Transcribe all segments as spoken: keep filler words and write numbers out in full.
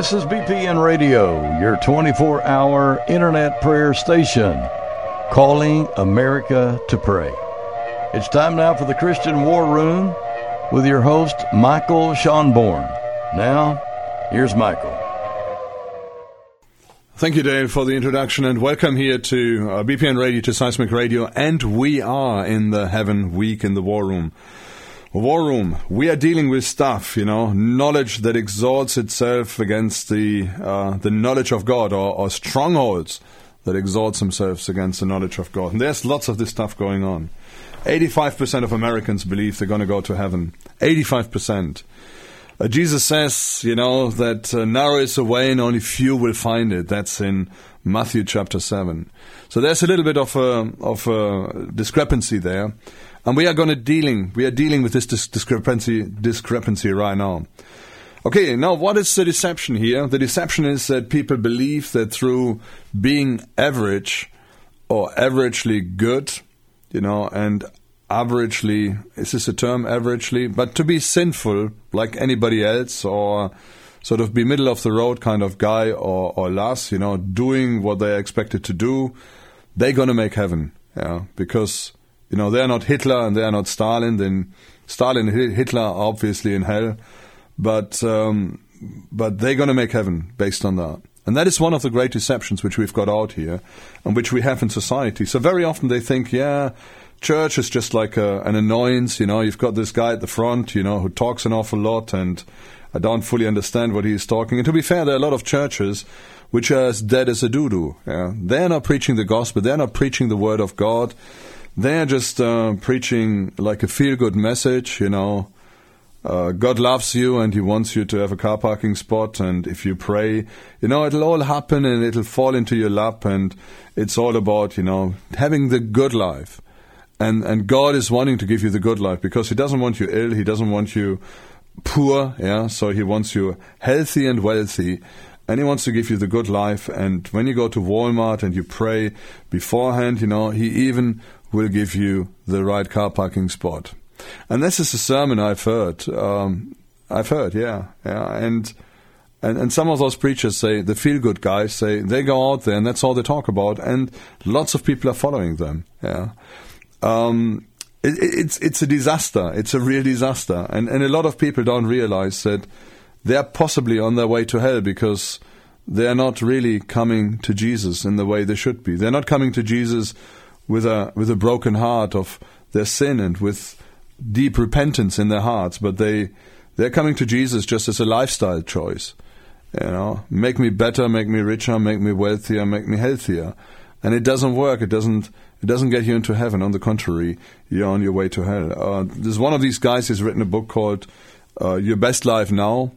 This is B P N Radio, your twenty-four hour internet prayer station, calling America to pray. It's time now for the Christian War Room with your host, Michael Schonborn. Now, here's Michael. Thank you, Dave, for the introduction, and welcome here to uh, B P N Radio, to Seismic Radio, and we are in the Heaven Week in the War Room. War Room, we are dealing with stuff, you know, knowledge that exalts itself against the uh, the knowledge of God, or, or strongholds that exalts themselves against the knowledge of God. And there's lots of this stuff going on. eighty-five percent of Americans believe they're going to go to heaven. eighty-five percent. Uh, Jesus says, you know, that uh, narrow is the way and only few will find it. That's in Matthew chapter seven. So there's a little bit of a, of a discrepancy there. And we are going to dealing, we are dealing with this dis- discrepancy, discrepancy right now. Okay, now what is the deception here? The deception is that people believe that through being average or averagely good, you know, and averagely, is this a term, averagely? But to be sinful like anybody else, or sort of be middle of the road kind of guy or, or lass, you know, doing what they're expected to do, they're going to make heaven. Yeah, because, you know, they're not Hitler and they're not Stalin. Then Stalin and Hitler are obviously in hell, but um, but they're going to make heaven based on that. And that is one of the great deceptions which we've got out here and which we have in society. So very often they think, yeah, church is just like a, an annoyance, you know, you've got this guy at the front, you know, who talks an awful lot and I don't fully understand what he's talking. And to be fair, there are a lot of churches which are as dead as a doo-doo. Yeah? They're not preaching the gospel, they're not preaching the word of God, they're just uh, preaching like a feel-good message, you know. Uh, God loves you and He wants you to have a car parking spot, and if you pray, you know, it'll all happen and it'll fall into your lap, and it's all about, you know, having the good life. And and God is wanting to give you the good life because He doesn't want you ill, He doesn't want you poor, yeah. So He wants you healthy and wealthy, and He wants to give you the good life. And when you go to Walmart and you pray beforehand, you know, He even will give you the right car parking spot. And this is a sermon I've heard. Um, I've heard, yeah, yeah, and. And and some of those preachers say, the feel-good guys say, they go out there and that's all they talk about, and lots of people are following them. Yeah, um, it, it's it's a disaster. It's a real disaster, and and a lot of people don't realize that they're possibly on their way to hell because they're not really coming to Jesus in the way they should be. They're not coming to Jesus with a with a broken heart of their sin and with deep repentance in their hearts, but they they're coming to Jesus just as a lifestyle choice. You know, make me better, make me richer, make me wealthier, make me healthier. And it doesn't work. It doesn't It doesn't get you into heaven. On the contrary, you're on your way to hell. Uh, there's one of these guys who's written a book called uh, Your Best Life Now.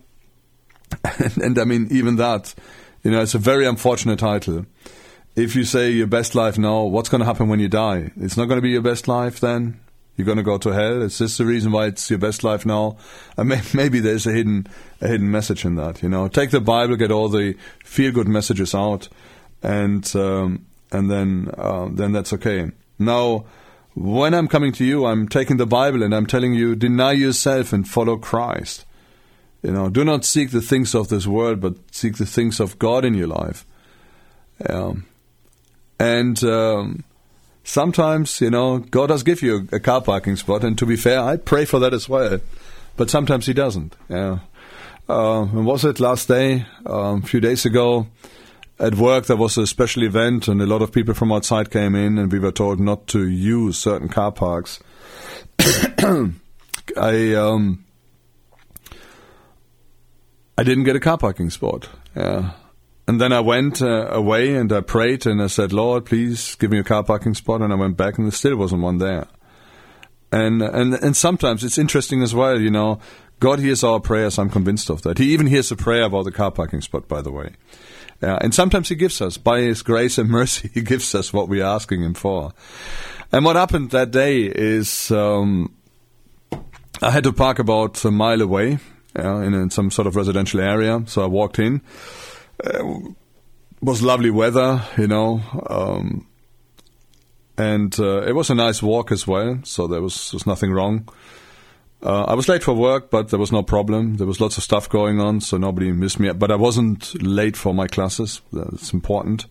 and, and I mean, even that, you know, it's a very unfortunate title. If you say your best life now, what's going to happen when you die? It's not going to be your best life then? You're going to go to hell? Is this the reason why it's your best life now? And may, maybe there's a hidden a hidden message in that. You know, take the Bible, get all the feel-good messages out, and um, and then uh, then that's okay. Now, when I'm coming to you, I'm taking the Bible and I'm telling you, deny yourself and follow Christ. You know, do not seek the things of this world, but seek the things of God in your life. Um, and um, sometimes, you know, God does give you a, a car parking spot, and to be fair, I pray for that as well. But sometimes He doesn't. Yeah. Uh, when was it last day? Um, a few days ago, at work there was a special event, and a lot of people from outside came in, and we were told not to use certain car parks. I um, I didn't get a car parking spot. Yeah. And then I went uh, away and I prayed and I said, Lord, please give me a car parking spot. And I went back and there still wasn't one there. And and and sometimes it's interesting as well, you know, God hears our prayers. I'm convinced of that. He even hears a prayer about the car parking spot, by the way. Uh, and sometimes He gives us, by His grace and mercy, He gives us what we're asking Him for. And what happened that day is um, I had to park about a mile away uh, in, in some sort of residential area. So I walked in. It was lovely weather, you know, um, and uh, it was a nice walk as well, so there was, was nothing wrong. Uh, I was late for work, but there was no problem. There was lots of stuff going on, so nobody missed me. But I wasn't late for my classes. That's important.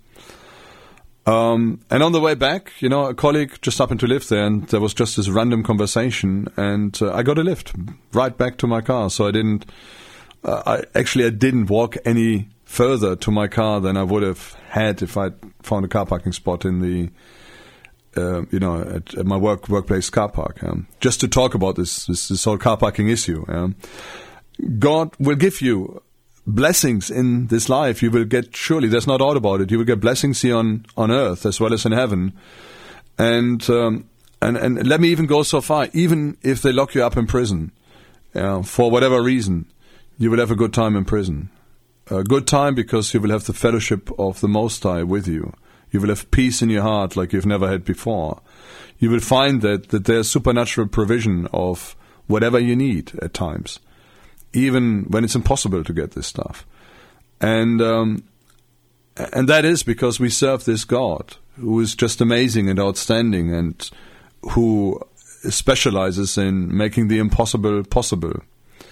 Um, and on the way back, you know, a colleague just happened to live there, and there was just this random conversation, and uh, I got a lift right back to my car. So I didn't, uh, I actually I didn't walk any further to my car than I would have had if I'd found a car parking spot in the, uh, you know, at, at my work workplace car park. Um, just to talk about this this, this whole car parking issue. Um, God will give you blessings in this life. You will get, surely, there's no doubt about it, you will get blessings here on, on earth as well as in heaven. And, um, and and let me even go so far, even if they lock you up in prison, uh, for whatever reason, you will have a good time in prison. A good time because you will have the fellowship of the Most High with you. You will have peace in your heart like you've never had before. You will find that, that there's supernatural provision of whatever you need at times, even when it's impossible to get this stuff. And um, and that is because we serve this God who is just amazing and outstanding, and who specializes in making the impossible possible.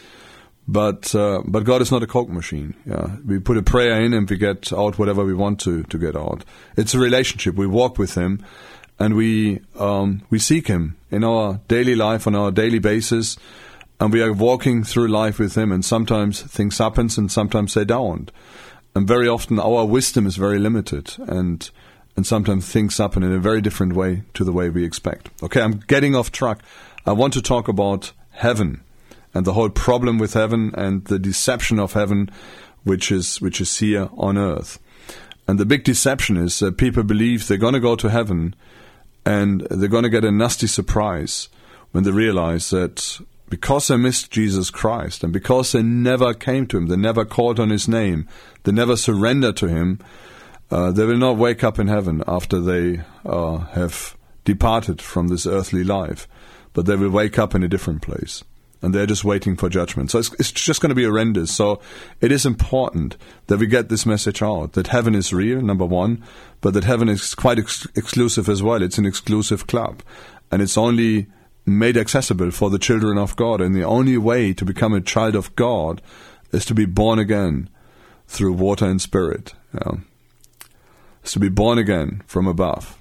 But uh, but God is not a Coke machine. Yeah, we put a prayer in and we get out whatever we want to, to get out. It's a relationship. We walk with Him, and we um, we seek Him in our daily life on our daily basis. And we are walking through life with Him, and sometimes things happen and sometimes they don't. And very often our wisdom is very limited, and and sometimes things happen in a very different way to the way we expect. Okay, I'm getting off track. I want to talk about heaven and the whole problem with heaven and the deception of heaven, which is which is here on earth. And the big deception is that people believe they're going to go to heaven, and they're going to get a nasty surprise when they realize that because they missed Jesus Christ, and because they never came to Him, they never called on His name, they never surrendered to Him, uh, they will not wake up in heaven after they uh, have departed from this earthly life, but they will wake up in a different place, and they're just waiting for judgment. So it's, it's just going to be horrendous. So it is important that we get this message out, that heaven is real, number one, but that heaven is quite ex- exclusive as well. It's an exclusive club, and it's only made accessible for the children of God. And the only way to become a child of God is to be born again through water and spirit. Yeah. Is to be born again from above.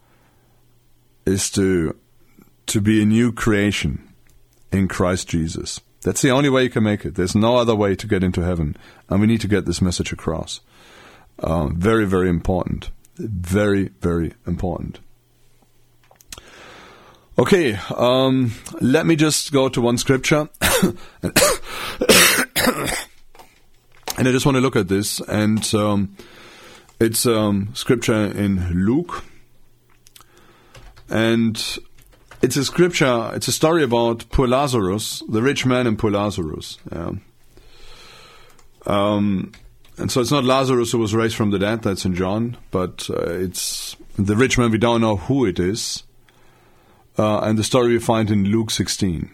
Is to to be a new creation in Christ Jesus. That's the only way you can make it. There's no other way to get into heaven. And we need to get this message across. Um, very, very important. Very, very important. Okay, um, let me just go to one scripture, and I just want to look at this, and um, it's um, scripture in Luke, and it's a scripture, it's a story about poor Lazarus, the rich man and poor Lazarus. Yeah. Um, and so it's not Lazarus who was raised from the dead, that's in John, but uh, it's the rich man, we don't know who it is. Uh, and the story we find in Luke sixteen.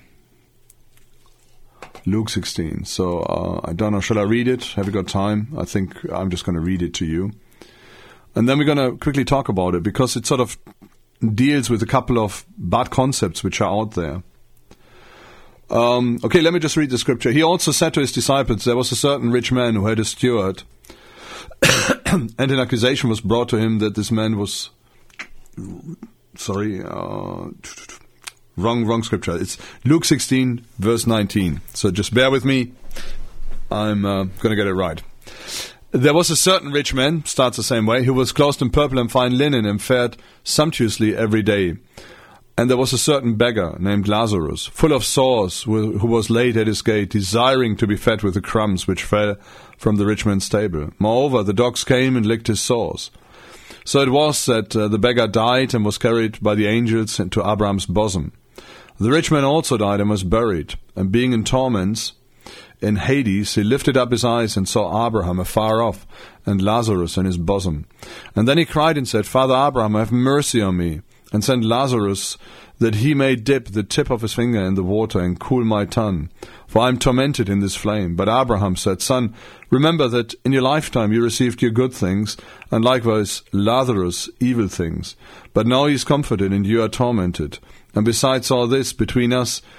Luke sixteen. So, uh, I don't know, shall I read it? Have you got time? I think I'm just going to read it to you. And then we're going to quickly talk about it, because it sort of deals with a couple of bad concepts which are out there. Um, okay, let me just read the scripture. He also said to his disciples, there was a certain rich man who had a steward, and an accusation was brought to him that this man was... Sorry, uh, wrong, wrong scripture. It's Luke sixteen, verse nineteen. So just bear with me. I'm uh, going to get it right. There was a certain rich man, starts the same way, who was clothed in purple and fine linen and fared sumptuously every day. And there was a certain beggar named Lazarus, full of sores, who was laid at his gate, desiring to be fed with the crumbs which fell from the rich man's table. Moreover, the dogs came and licked his sores. So it was that uh, the beggar died and was carried by the angels into Abraham's bosom. The rich man also died and was buried, and being in torments in Hades, he lifted up his eyes and saw Abraham afar off, and Lazarus in his bosom. And then he cried and said, Father Abraham, have mercy on me, and send Lazarus, that he may dip the tip of his finger in the water and cool my tongue, for I am tormented in this flame. But Abraham said, Son, remember that in your lifetime you received your good things, and likewise Lazarus evil things. But now he is comforted, and you are tormented. And besides all this, between us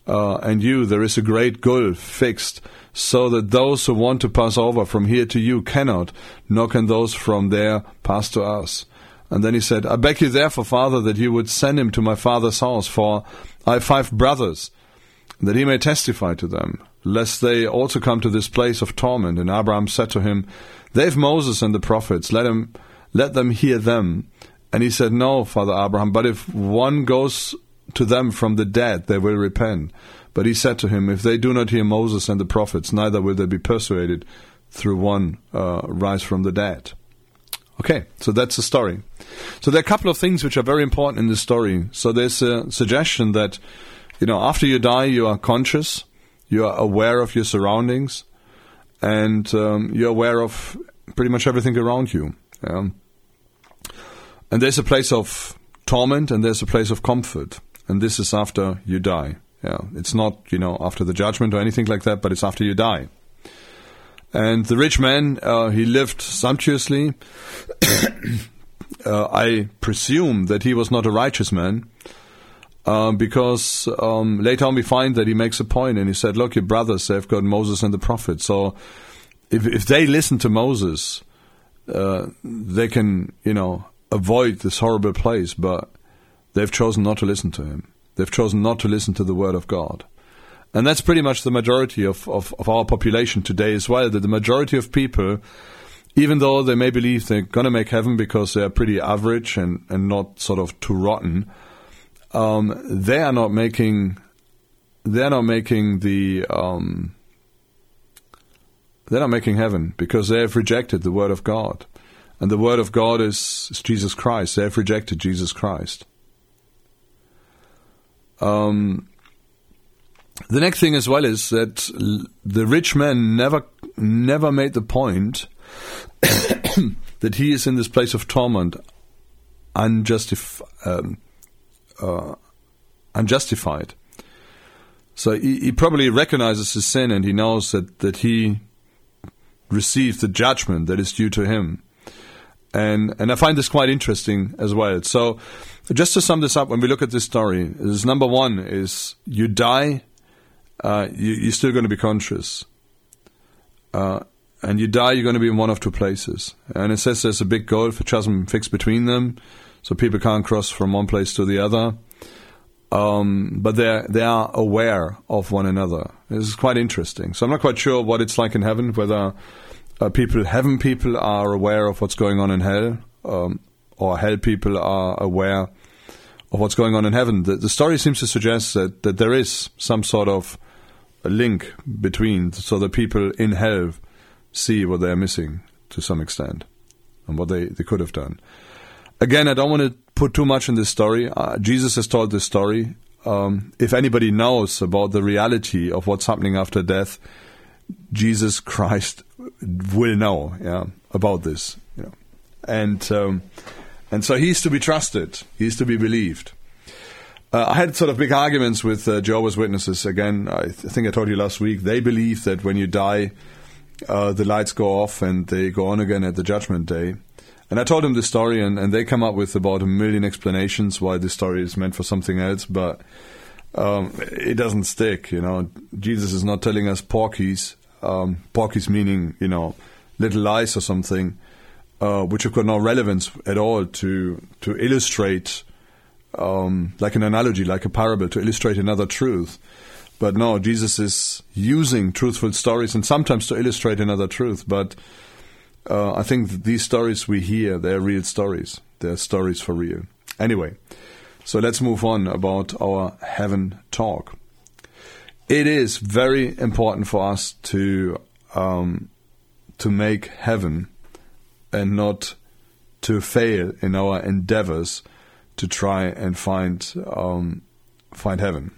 uh, and you, there is a great gulf fixed, so that those who want to pass over from here to you cannot, nor can those from there pass to us. And then he said, I beg you therefore, Father, that you would send him to my father's house, for I have five brothers, that he may testify to them, lest they also come to this place of torment. And Abraham said to him, they have Moses and the prophets, let him, let them hear them. And he said, no, Father Abraham, but if one goes to them from the dead, they will repent. But he said to him, if they do not hear Moses and the prophets, neither will they be persuaded through one uh, rise from the dead. Okay, so that's the story. So there are a couple of things which are very important in this story. So there's a suggestion that, you know, after you die, you are conscious, you are aware of your surroundings, and um, you're aware of pretty much everything around you. Um, and there's a place of torment and there's a place of comfort. And this is after you die. Yeah, it's not, you know, after the judgment or anything like that, but it's after you die. And the rich man, uh, he lived sumptuously. uh, I presume that he was not a righteous man, uh, because um, later on we find that he makes a point and he said, look, your brothers, they've got Moses and the prophets. So if if they listen to Moses, uh, they can, you know, avoid this horrible place, but they've chosen not to listen to him. They've chosen not to listen to the word of God. And that's pretty much the majority of, of, of our population today as well, that the majority of people, even though they may believe they're going to make heaven because they're pretty average and, and not sort of too rotten, um, they are not making, they're not making the, um, they're not making heaven because they have rejected the word of God. And the word of God is, is Jesus Christ. They have rejected Jesus Christ. Um, The next thing as well is that the rich man never never made the point that he is in this place of torment unjustif- um, uh, unjustified. So he, he probably recognizes his sin and he knows that, that he received the judgment that is due to him. And and I find this quite interesting as well. So just to sum this up, when we look at this story, is number one is you die. Uh, you, you're still going to be conscious. Uh, and you die, you're going to be in one of two places. And it says there's a big gulf, a chasm fixed between them, so people can't cross from one place to the other. Um, but they they are aware of one another. This is quite interesting. So I'm not quite sure what it's like in heaven, whether uh, people, heaven people are aware of what's going on in hell, um, or hell people are aware of what's going on in heaven. The, the story seems to suggest that, that there is some sort of a link between, so that people in hell see what they're missing to some extent and what they, they could have done. Again, I don't want to put too much in this story. Uh, Jesus has told this story. Um, if anybody knows about the reality of what's happening after death, Jesus Christ will know, yeah, about this. You know, and um, and so he's to be trusted. He's to be believed. Uh, I had sort of big arguments with uh, Jehovah's Witnesses. Again, I th- think I told you last week, they believe that when you die, uh, the lights go off and they go on again at the judgment day. And I told them this story, and, and they come up with about a million explanations why this story is meant for something else, but um, it doesn't stick, you know. Jesus is not telling us porkies, um, porkies meaning, you know, little lies or something, uh, which have got no relevance at all to to illustrate, um, like an analogy, like a parable, to illustrate another truth. But no, Jesus is using truthful stories and sometimes to illustrate another truth, but Uh, I think that these stories we hear, they're real stories. They're stories for real. Anyway, so let's move on about our heaven talk. It is very important for us to um, to make heaven and not to fail in our endeavors to try and find um, find heaven.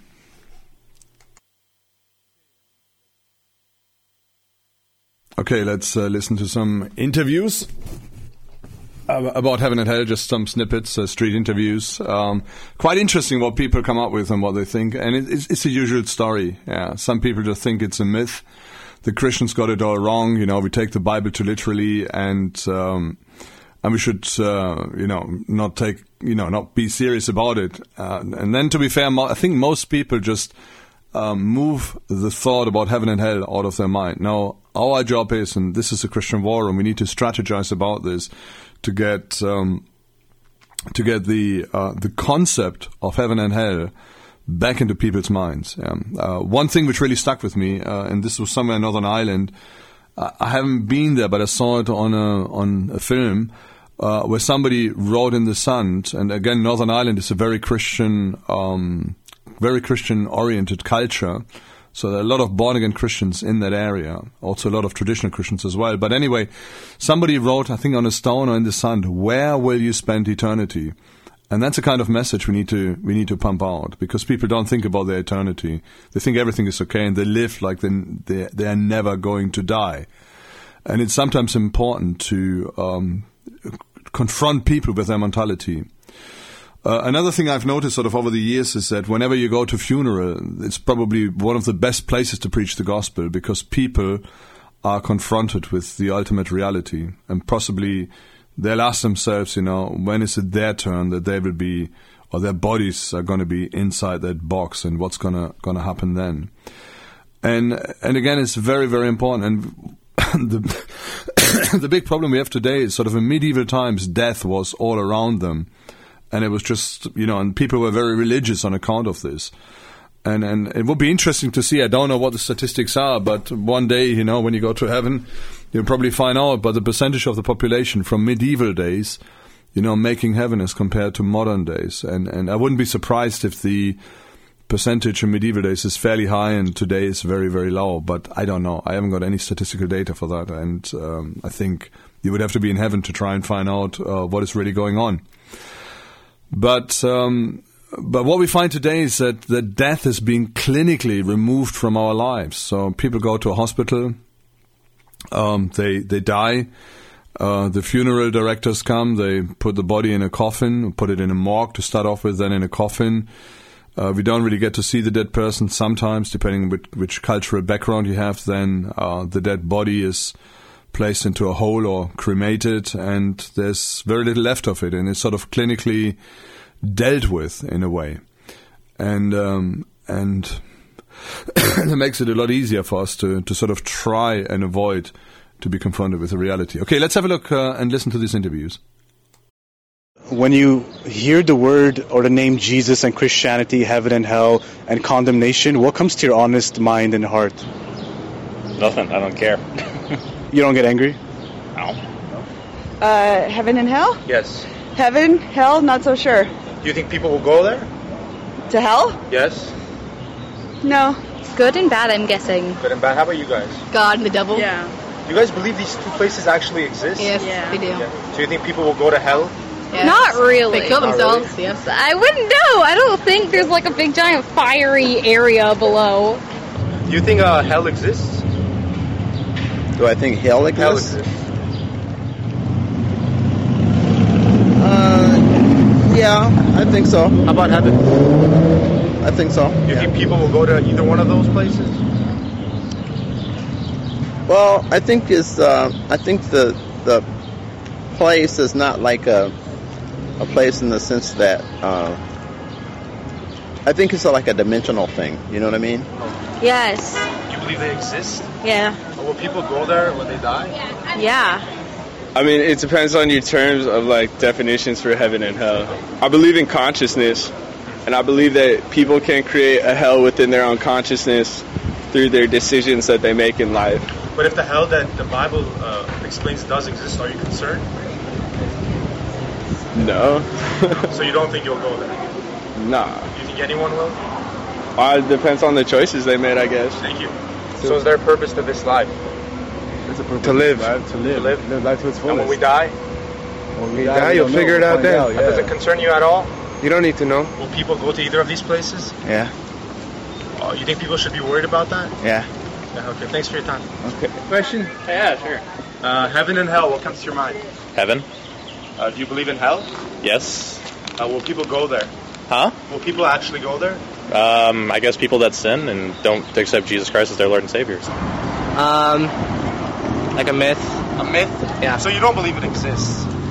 Okay, let's uh, listen to some interviews uh, about heaven and hell, just some snippets, uh, street interviews. Um, quite interesting what people come up with and what they think. And it, it's, it's a usual story. Yeah, some people just think it's a myth. The Christians got it all wrong. You know, we take the Bible too literally, and um, and we should, uh, you know, not take, you know, not be serious about it. Uh, and then, to be fair, mo- I think most people just um, move the thought about heaven and hell out of their mind. Now, our job is, and this is a Christian war room, we need to strategize about this to get um, to get the uh, the concept of heaven and hell back into people's minds. Um, uh, one thing which really stuck with me, uh, and this was somewhere in Northern Ireland. I haven't been there, but I saw it on a on a film uh, where somebody wrote in the Sun. And again, Northern Ireland is a very Christian, um, very Christian-oriented culture. So there are a lot of born-again Christians in that area. Also a lot of traditional Christians as well. But anyway, somebody wrote, I think on a stone or in the Sun, "Where will you spend eternity?" And that's the kind of message we need to we need to pump out, because people don't think about their eternity. They think everything is okay, and they live like they they, they are never going to die. And it's sometimes important to um, confront people with their mentality. Uh, another thing I've noticed sort of over the years is that whenever you go to a funeral, it's probably one of the best places to preach the gospel, because people are confronted with the ultimate reality, and possibly they'll ask themselves, you know, when is it their turn that they will be, or their bodies are going to be inside that box, and what's going to going to happen then? And and again, it's very, very important. And the the big problem we have today is sort of in medieval times, death was all around them, and it was just, you know, and people were very religious on account of this. And and it would be interesting to see. I don't know what the statistics are, but one day, you know, when you go to heaven, you'll probably find out by the percentage of the population from medieval days, you know, making heaven as compared to modern days. And and I wouldn't be surprised if the percentage in medieval days is fairly high and today is very, very low. But I don't know. I haven't got any statistical data for that. And um, I think you would have to be in heaven to try and find out uh, what is really going on. But um, but what we find today is that, that death is being clinically removed from our lives. So people go to a hospital. Um, they they die. Uh, the funeral directors come. They put the body in a coffin, put it in a morgue to start off with, then in a coffin. Uh, we don't really get to see the dead person sometimes, depending on which, which cultural background you have. Then uh, the dead body is placed into a hole or cremated, and there's very little left of it, and it's sort of clinically dealt with in a way. And um, and that makes it a lot easier for us to, to sort of try and avoid to be confronted with the reality. Okay, let's have a look uh, and listen to these interviews. When you hear the word or the name Jesus and Christianity, heaven and hell, and condemnation, what comes to your honest mind and heart? Nothing. I don't care. You don't get angry? No. Uh, heaven and hell? Yes. Heaven, hell, not so sure. Do you think people will go there? To hell? Yes. No. Good and bad, I'm guessing. Good and bad. How about you guys? God and the devil. Yeah. Do you guys believe these two places actually exist? Yes, Yeah. we do. Yeah. Do you think people will go to hell? Yes. Not really. They kill Not themselves, really? yes. I wouldn't know. I don't think there's like a big giant fiery area below. Do you think uh, hell exists? Do I think hell exists? Hell exists. Uh, yeah, I think so. How about heaven? I think so. Do you think people will go to either one of those places? Well, I think is uh, I think the the place is not like a a place in the sense that uh, I think it's like a dimensional thing. You know what I mean? Yes. Do you believe they exist? Yeah. Or will people go there when they die? Yeah. I mean, it depends on your terms of, like, definitions for heaven and hell. I believe in consciousness, and I believe that people can create a hell within their own consciousness through their decisions that they make in life. But if the hell that the Bible uh, explains does exist, are you concerned? No. So you don't think you'll go there? Nah. Do you think anyone will? Uh, it depends on the choices they made, I guess. Thank you. So is there a purpose to this life? To live. Life, to live. To live. Live life to its fullest. And when we die, When we die, die, we you'll don't figure know. it out We'll then. find out, that doesn't concern you at all? You don't need to know. Will people go to either of these places? Yeah, Oh, you think people should be worried about that? yeah. Yeah, okay. Thanks for your time. Okay. Question? Yeah, sure. Uh, heaven and hell, what comes to your mind? Heaven? Uh, do you believe in hell? Yes. Uh, will people go there? Huh? Will people actually go there? Um, I guess people that sin and don't accept Jesus Christ as their Lord and Savior. Um, like a myth. A myth? Yeah. So you don't believe it exists?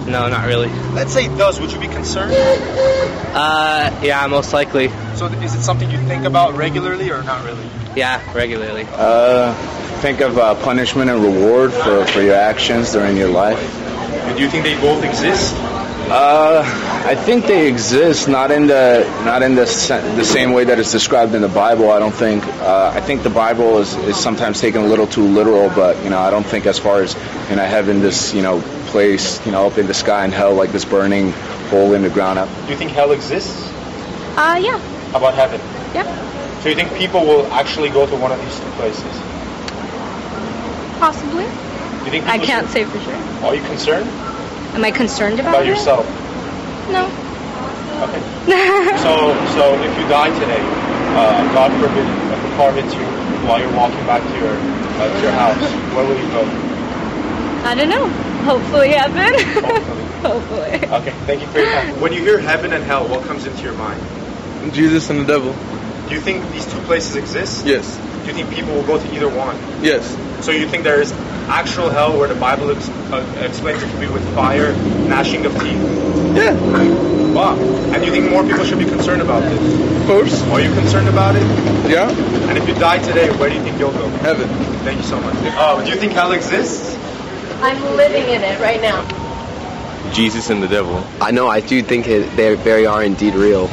No, not really. Let's say it does. Would you be concerned? Uh, yeah, most likely. So is it something you think about regularly or not really? Yeah, regularly. Uh, think of uh, punishment and reward for, for your actions during your life. And do you think they both exist? Uh, I think they exist, not in the not in the the same way that it's described in the Bible. I don't think. Uh, I think the Bible is, is sometimes taken a little too literal, but you know, I don't think as far as you know, heaven, this you know place, you know, up in the sky, and hell, like this burning hole in the ground. Do you think hell exists? Uh, yeah. How about heaven? Yeah. So you think people will actually go to one of these two places? Possibly. Do you think I can't should? say for sure. Are you concerned? Am I concerned about, about it? yourself? No. Okay. so, so if you die today, uh, God forbid, if a car hits you while you're walking back to your uh, to your house, where will you go? I don't know. Hopefully heaven. Hopefully. Hopefully. Okay. Thank you for your time. When you hear heaven and hell, what comes into your mind? Jesus and the devil. Do you think these two places exist? Yes. Do you think people will go to either one? Yes. So you think there is actual hell where the Bible ex- uh, explains it to be with fire, gnashing of teeth? Yeah. Wow. And you think more people should be concerned about this? Of course. Are you concerned about it? Yeah. And if you die today, where do you think you'll go? Heaven. Thank you so much. Oh, do you think hell exists? I'm living in it right now. Jesus and the devil. I know, I do think it, they very are indeed real.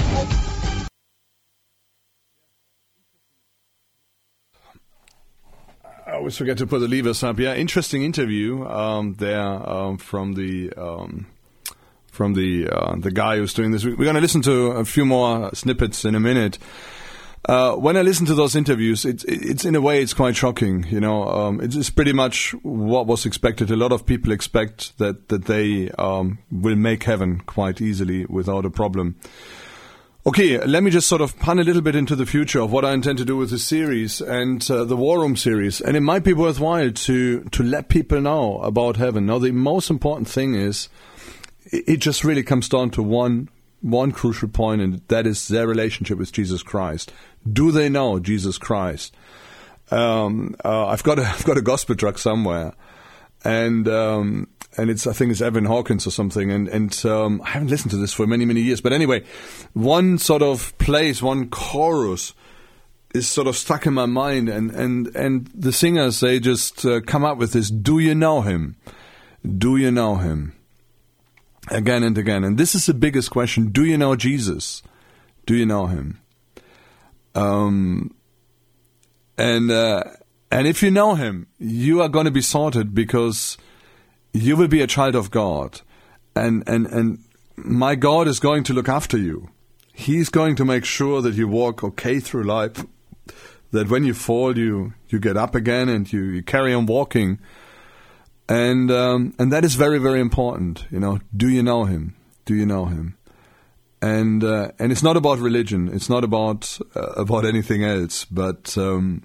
I always forget to put the levers up. Yeah, interesting interview um, there um, from the um, from the uh, the guy who's doing this. We're going to listen to a few more snippets in a minute. Uh, when I listen to those interviews, it's it's in a way it's quite shocking. You know, um, it's, it's pretty much what was expected. A lot of people expect that that they um, will make heaven quite easily without a problem. Okay, let me just sort of pun a little bit into the future of what I intend to do with this series and uh, the War Room series. And it might be worthwhile to to let people know about heaven. Now, the most important thing is it, it just really comes down to one one crucial point, and that is their relationship with Jesus Christ. Do they know Jesus Christ? Um, uh, I've got a I've got a gospel tract somewhere, and um, and it's I think it's Evan Hawkins or something, and and um, I haven't listened to this for many many years. But anyway, one sort of place, one chorus is sort of stuck in my mind, and and and the singers, they just uh, come up with this: "Do you know him? Do you know him?" Again and again, and this is the biggest question: do you know Jesus? Do you know him? Um, and uh, and if you know him, you are going to be sorted, because you will be a child of God, and and and my God is going to look after you. He's going to make sure that you walk okay through life, that when you fall, you you get up again and you, you carry on walking. And um, and that is very, very important. You know, do you know him? Do you know him? And uh, and it's not about religion. It's not about uh, about anything else. But um,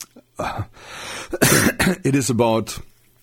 it is about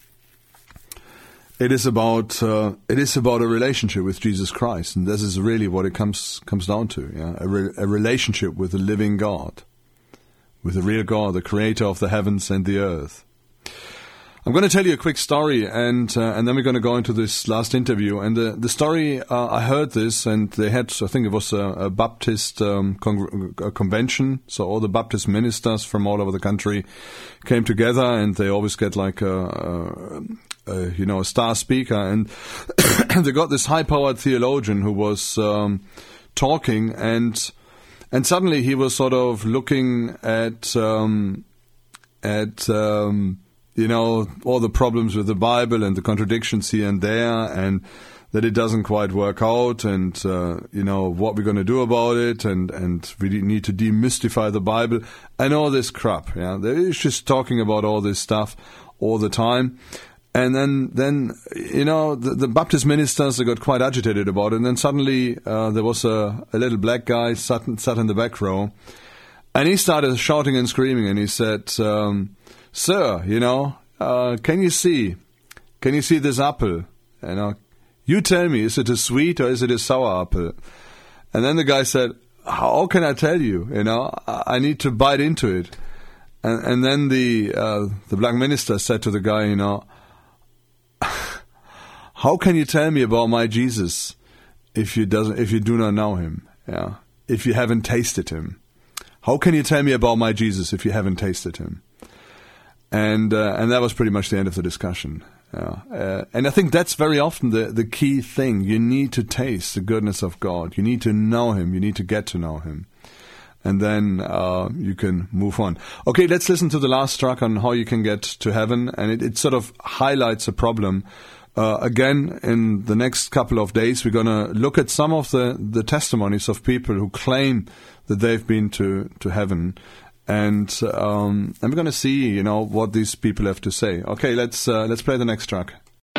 it is about uh, it is about a relationship with Jesus Christ, and this is really what it comes comes down to. Yeah, a, re- a relationship with the living God, with the real God, the Creator of the heavens and the earth. I'm going to tell you a quick story, and uh, and then we're going to go into this last interview. And the the story, uh, I heard this, and they had, I think it was a, a Baptist um, con- a convention, so all the Baptist ministers from all over the country came together, and they always get like a, a, a you know a star speaker, and they got this high-powered theologian who was um, talking, and and suddenly he was sort of looking at um, at. Um, You know, all the problems with the Bible and the contradictions here and there, and that it doesn't quite work out, and, uh, you know, what we're going to do about it, and, and we need to demystify the Bible, and all this crap. Yeah, they're just talking about all this stuff all the time. And then, then you know, the, the Baptist ministers, they got quite agitated about it, and then suddenly uh, there was a, a little black guy sat, sat in the back row, and he started shouting and screaming, and he said, um, "Sir, you know, uh, can you see, can you see this apple? You know, you tell me, is it a sweet or is it a sour apple?" And then the guy said, "How can I tell you? You know, I, I need to bite into it." And, and then the uh, the black minister said to the guy, "You know, how can you tell me about my Jesus if you doesn't if you do not know him? Yeah, if you haven't tasted him, how can you tell me about my Jesus if you haven't tasted him? And uh, and that was pretty much the end of the discussion. Yeah. Uh, and I think that's very often the, the key thing. You need to taste the goodness of God. You need to know him. You need to get to know him. And then uh, you can move on. Okay, let's listen to the last track on how you can get to heaven. And it, it sort of highlights a problem. Uh, again, in the next couple of days, we're going to look at some of the, the testimonies of people who claim that they've been to, to heaven. And um, and we're going to see, you know, what these people have to say. Okay, let's uh, let's play the next track.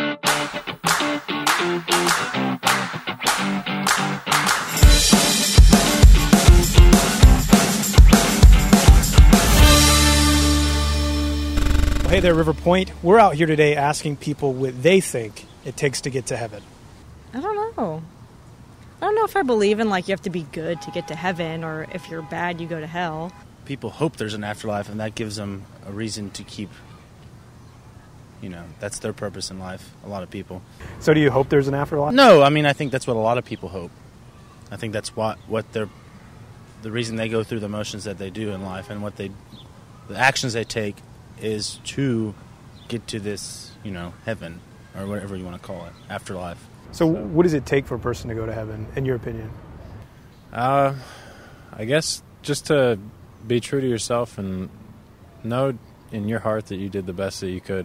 Hey there, River Point. We're out here today asking people what they think it takes to get to heaven. I don't know. I don't know if I believe in, like, you have to be good to get to heaven, or if you're bad, you go to hell. People hope there's an afterlife, and that gives them a reason to keep, you know, that's their purpose in life, a lot of people. So do you hope there's an afterlife? No, I mean, I think that's what a lot of people hope. I think that's what, what they're, the reason they go through the motions that they do in life, and what they, the actions they take is to get to this, you know, heaven, or whatever you want to call it, afterlife. So, so what does it take for a person to go to heaven, in your opinion? Uh, I guess just to be true to yourself and know in your heart that you did the best that you could,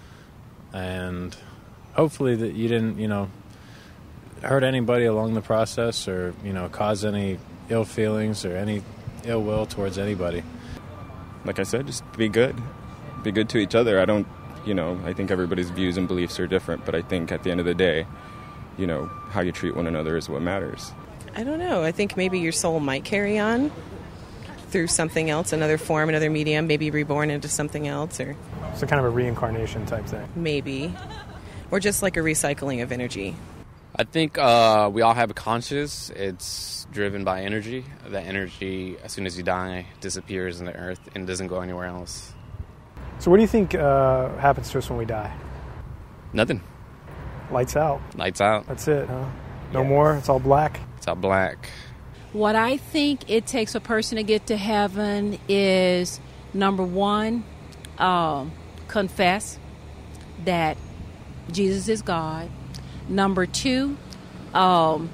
and hopefully that you didn't, you know, hurt anybody along the process, or, you know, cause any ill feelings or any ill will towards anybody. Like I said, just be good. Be good to each other. I don't, you know, I think everybody's views and beliefs are different, but I think at the end of the day, you know, how you treat one another is what matters. I don't know. I think maybe your soul might carry on through something else, another form, another medium, maybe reborn into something else, or so kind of a reincarnation type thing. Maybe. Or just like a recycling of energy. I think uh, we all have a conscience. It's driven by energy. That energy, as soon as you die, disappears in the earth and doesn't go anywhere else. So what do you think uh, happens to us when we die? Nothing. Lights out. Lights out. That's it, huh? No yes. more? It's all black? It's all black. What I think it takes a person to get to heaven is, number one, um, confess that Jesus is God. Number two, um,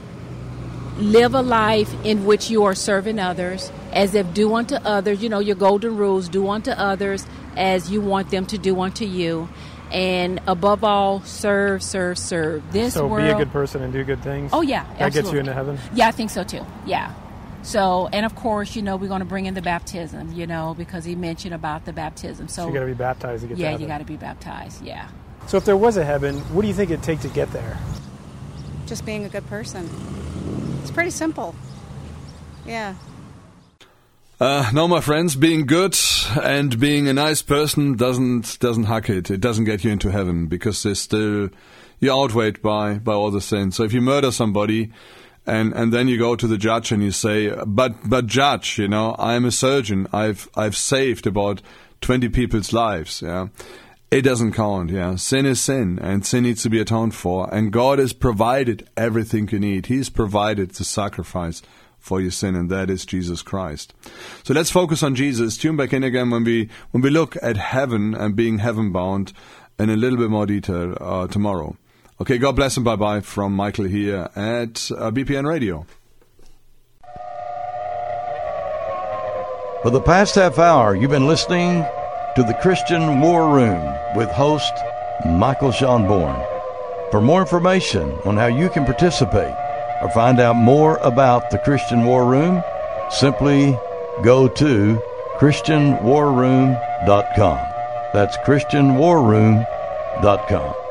live a life in which you are serving others, as if do unto others, you know, your golden rules, do unto others as you want them to do unto you. And above all, serve, serve, serve. This so world, be a good person and do good things? Oh, yeah, That absolutely. gets you into heaven? Yeah, I think so, too. Yeah. So, and of course, you know, we're going to bring in the baptism, you know, because he mentioned about the baptism. So, so you got to be baptized to get yeah, to heaven. Yeah, you got to be baptized, yeah. So if there was a heaven, what do you think it'd take to get there? Just being a good person. It's pretty simple. Yeah. Uh, no, my friends, being good and being a nice person doesn't doesn't hack it. It doesn't get you into heaven, because there's still, you're outweighed by, by all the sins. So if you murder somebody and, and then you go to the judge and you say, but but judge, you know, I'm a surgeon. I've I've saved about twenty people's lives. Yeah, it doesn't count. Yeah, sin is sin, and sin needs to be atoned for. And God has provided everything you need. He's provided the sacrifice for your sin, and that is Jesus Christ. So let's focus on Jesus. Tune back in again when we when we look at heaven and being heaven bound in a little bit more detail uh, tomorrow. Okay, God bless and bye-bye from Michael here at uh, B P N Radio. For the past half hour, you've been listening to the Christian War Room with host Michael Schonborn. For more information on how you can participate or find out more about the Christian War Room, simply go to Christian War Room dot com. That's Christian War Room dot com.